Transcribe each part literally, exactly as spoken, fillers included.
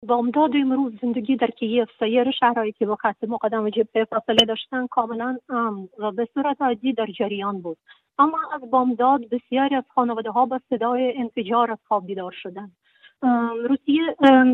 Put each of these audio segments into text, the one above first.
بامداد امروز زندگی در کیف سایر شهرهایی که با خط مقدم و جبهه فاصله داشتن کاملا امن و به صورت عادی در جریان بود. اما از بامداد بسیاری از خانواده ها با صدای انفجار از خواب بیدار شدند. روسیه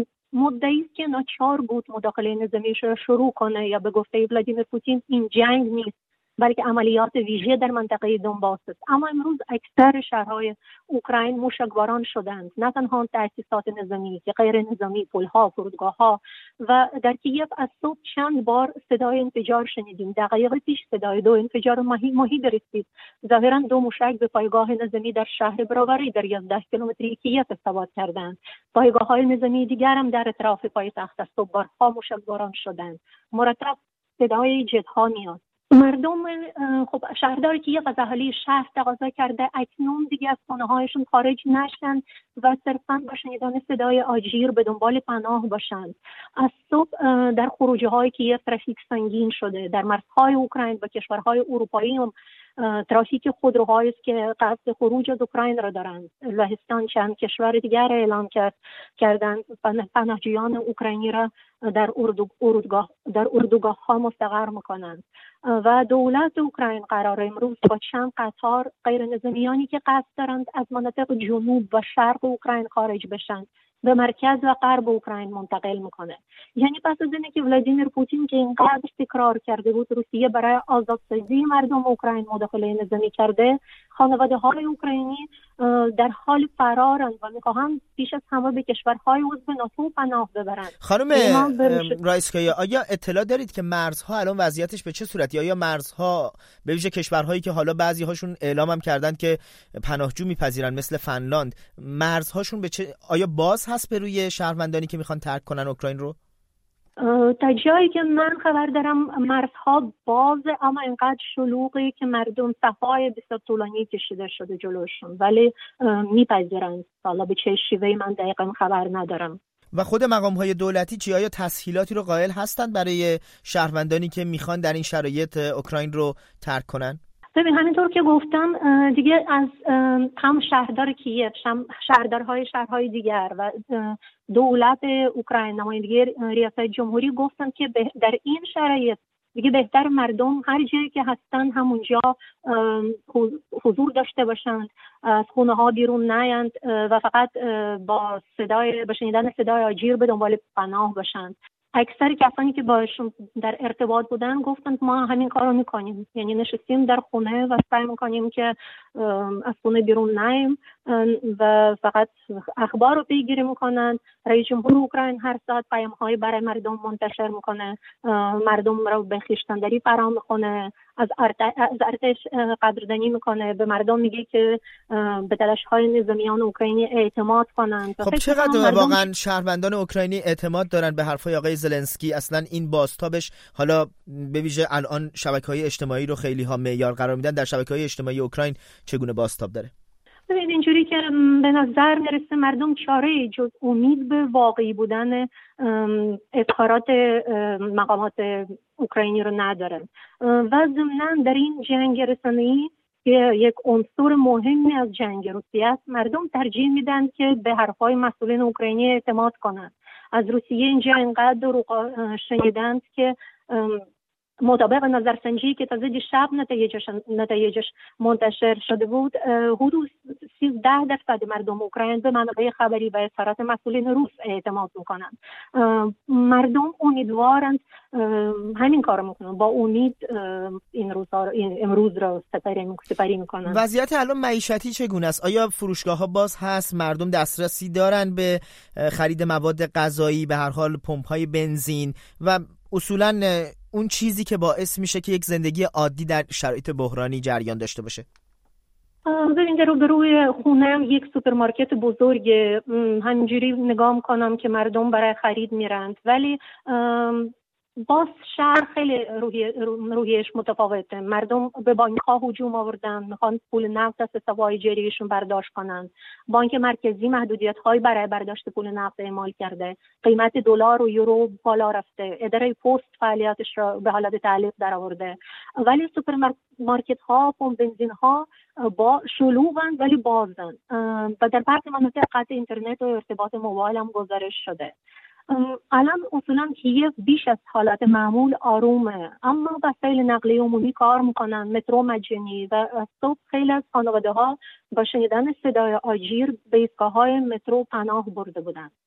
مدعی است که ناچار بود مداخله نظامیش را شروع کنه یا به گفته ولادیمیر پوتین این جنگ نیست بلکه عملیات ویژه در منطقه دونباس است. اما امروز اکثر شهرهای اوکراین موشکباران شدند، نه تنها تأسیسات نظامی که غیر نظامی، پل‌ها، فرودگاه‌ها. و در کیف از صبح چند بار صدای انفجار شنیدیم. دقایق پیش صدای دو انفجار ماهی ماهی رسید. ظاهراً دو موشک به پایگاه نظامی در شهر براوری در یازده کیلومتری کیف اصابت کردند. پایگاه‌های نظامی دیگر هم در اطراف پایتخت از صبح بارها موشکباران شدند. مرتب صدای جت‌ها میاد. مردم خب شهردار کیف از اهالی شهر تقاضا کرده اکنون دیگه از خانه‌هایشون خارج نشن و صرفاً با شنیدن صدای آژیر به دنبال پناه باشند. از صبح در خروجی‌های کیف ترافیک سنگین شده. در مرزهای اوکراین با کشورهای اروپایی هم ترافیک خودروهایی است که قصد خروج از اوکراین را دارند. لهستان چند کشور دیگر اعلام کرد کردند پناهجویان اوکراینی را در اردوگاه در اردوگاه ها مستقر میکنند و دولت اوکراین قرار امروز با چند قطار غیر نظامیانی که قصد دارند از مناطق جنوب و شرق اوکراین خارج بشن به مرکز و غرب اوکراین منتقل میکنه. یعنی پس از اینکه ولادیمیر پوتین که اینقدر تکرار کرده بود روسیه برای آزادسازی مردم اوکراین مداخله نظامی کرده، خانواده های اوکراینی در حال فرارند و میخواهند پیش از همه به کشورهای عضو ناتو پناه ببرند. خانم رایسکایا، آیا اطلاع دارید که مرزها الان وضعیتش به چه صورتی؟ آیا مرزها به ویژه کشورهایی که حالا بعضی هاشون اعلام هم کردن که پناهجو میپذیرن مثل فنلاند، مرزهاشون به چه آیا باز هست به روی شهروندانی که میخوان ترک کنن اوکراین رو؟ تا جایی که من خبر دارم مرزها بازه، اما اینقدر شلوغی که مردم صفای بسیار طولانی کشیده شده جلوشون، ولی میپذیرن. حالا به چه شیوهی من دقیقا خبر ندارم. و خود مقام‌های دولتی چی؟ آیا تسهیلاتی رو قائل هستند برای شهروندانی که میخوان در این شرایط اوکراین رو ترک کنن؟ ببین همینطور که گفتم دیگه از هم شهردار کیف، شهردارهای شهرهای دیگر و دولت اوکراین، نمایندگی ریاست جمهوری گفتن که در این شرایط دیگه بهتر مردم هر جایی که هستن همونجا حضور داشته باشند، از خونه ها بیرون نیاند و فقط با صدای با شنیدن صدای آژیر به دنبال پناه باشند. اکثر کسانی که باشون در ارتباط بودن گفتند ما همین کارو میکنیم، یعنی نشستیم در خونه و سعی میکنیم که از خونه بیرون نیم و فقط اخبار رو پیگیری میکنن. رئیس جمهور اوکراین هر ساعت پیام‌های برای مردم منتشر میکنه، مردم رو به خویشتن‌داری فراهم میکنه، از ارتش قدردانی میکنه، به مردم میگه که به تلاش‌های نظامیان اوکراینی اعتماد کنند. خب چقدر مردم... واقعا شهروندان اوکراینی اعتماد دارن به حرفای آقای زلنسکی؟ اصلا این بازتابش حالا به ویژه الان شبکه‌های اجتماعی رو خیلی ها معیار قرار میدن، در شبکه‌های اجتماعی اوکراین چگونه بازتاب داره؟ ببین اینجوری که به نظر میرسه مردم چاره جز امید به واقعی بودن اظهارات مقامات اوکراینی رو ندارن و ضمناً در این جنگ رسانه‌ای که یک عنصر مهمی از جنگ روسیه است، مردم ترجیح میدن که به حرفهای مسئولین اوکراینی اعتماد کنند. از روسیه اینجا اینقدر دروغ شنیدند که مطابق نظرسنجی که تازه دیشب نتایجش نتایجش منتشر شده بود، حدود سیزده درصد مردم اوکراین به منابع خبری و اظهارات مسئولین روس اعتماد میکنند. مردم امیدوارند همین کارو میکنن، با امید این روزها این امروز رو سپری میکنن. وضعیت الان معیشتی چگونه است؟ آیا فروشگاه ها باز هست؟ مردم دسترسی دارن به خرید مواد غذایی، به هر حال پمپ های بنزین و اصولاً اون چیزی که باعث میشه که یک زندگی عادی در شرایط بحرانی جریان داشته باشه؟ ببین رو به روی خونم یک سوپرمارکت بزرگ، همینجوری نگاه میکنم که مردم برای خرید میرند، ولی باز شهر خیلی روحی روحیش متفاوته. مردم به بانک ها هجوم آوردن، میخوان پول نقد از حساب‌های جاریشون برداشت کنن. بانک مرکزی محدودیت های برای برداشت پول نقد اعمال کرده. قیمت دلار و یورو بالا رفته. اداره پست فعالیتش را به حالت تعلیق درآورده. ولی سوپرمارکت ها، پمپ بنزین ها با شلوغن ولی بازن و در بعضی مناطق قطع اینترنت و ارتباط موبایل هم گزارش شده. الان اصولا کیف بیش از حالت معمول آرومه، اما وسایل نقلیه عمومی کار میکنن، مترو مجانی و صبح خیلی از خانواده ها با شنیدن صدای آژیر به ایستگاه‌های مترو پناه برده بودن.